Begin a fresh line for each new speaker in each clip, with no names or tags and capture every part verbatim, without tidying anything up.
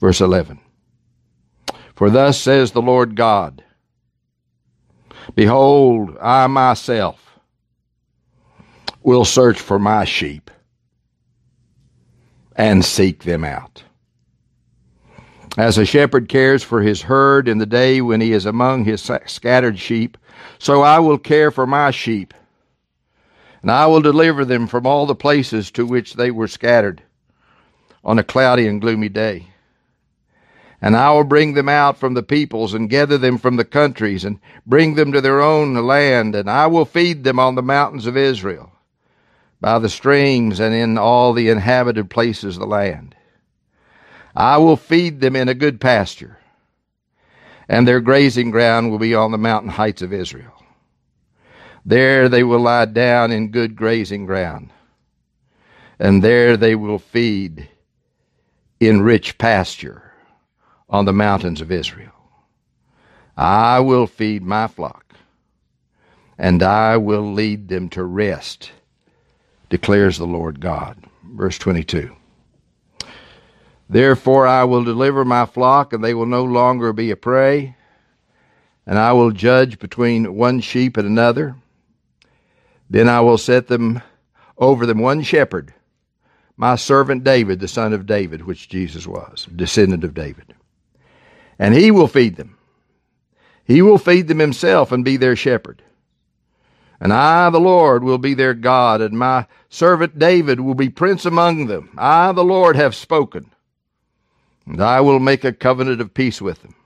Verse eleven. For thus says the Lord God, behold, I myself will search for my sheep and seek them out. As a shepherd cares for his herd in the day when he is among his scattered sheep, so I will care for my sheep, and I will deliver them from all the places to which they were scattered on a cloudy and gloomy day. And I will bring them out from the peoples and gather them from the countries and bring them to their own land, and I will feed them on the mountains of Israel, by the streams and in all the inhabited places of the land. I will feed them in a good pasture, and their grazing ground will be on the mountain heights of Israel. There they will lie down in good grazing ground, and there they will feed in rich pasture on the mountains of Israel. I will feed my flock, and I will lead them to rest, declares the Lord God. Verse twenty-two. Therefore I will deliver my flock, and they will no longer be a prey, and I will judge between one sheep and another. Then I will set them over them one shepherd, my servant David, the son of David, which Jesus was, descendant of David. And he will feed them. He will feed them himself and be their shepherd. And I, the Lord, will be their God, and my servant David will be prince among them. I, the Lord, have spoken. And I will make a covenant of peace with them,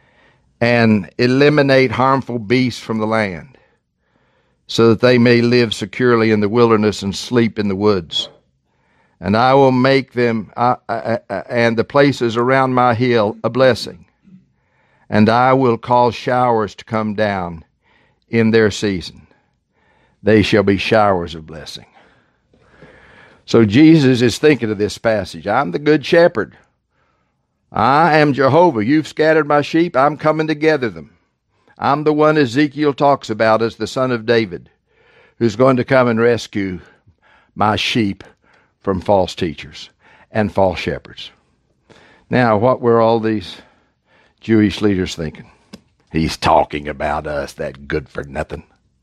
and eliminate harmful beasts from the land, so that they may live securely in the wilderness and sleep in the woods. And I will make them uh, uh, uh, and the places around my hill a blessing. And I will cause showers to come down in their season. They shall be showers of blessing. So Jesus is thinking of this passage. I'm the good shepherd. I am Jehovah. You've scattered my sheep. I'm coming to gather them. I'm the one Ezekiel talks about as the son of David, who's going to come and rescue my sheep from false teachers and false shepherds. Now, what were all these Jewish leaders thinking? He's talking about us, that good for nothing.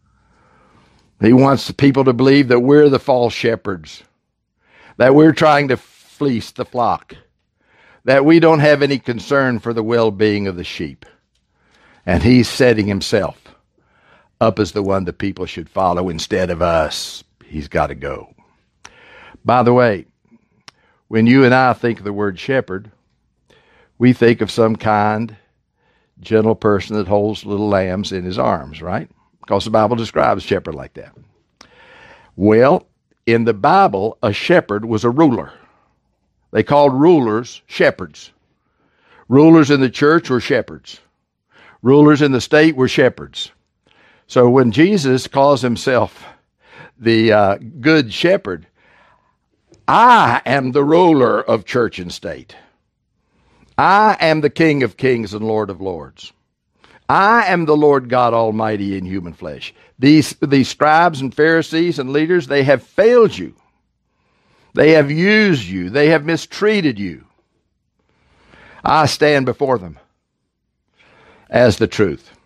He wants the people to believe that we're the false shepherds, that we're trying to fleece the flock, that we don't have any concern for the well-being of the sheep. And he's setting himself up as the one the people should follow instead of us. He's got to go. By the way, when you and I think of the word shepherd, we think of some kind, gentle person that holds little lambs in his arms, right? Because the Bible describes a shepherd like that. Well, in the Bible, a shepherd was a ruler. They called rulers shepherds. Rulers in the church were shepherds. Rulers in the state were shepherds. So when Jesus calls himself the uh, good shepherd, I am the ruler of church and state. I am the King of kings and Lord of lords. I am the Lord God Almighty in human flesh. These, these scribes and Pharisees and leaders, they have failed you. They have used you. They have mistreated you. I stand before them as the truth.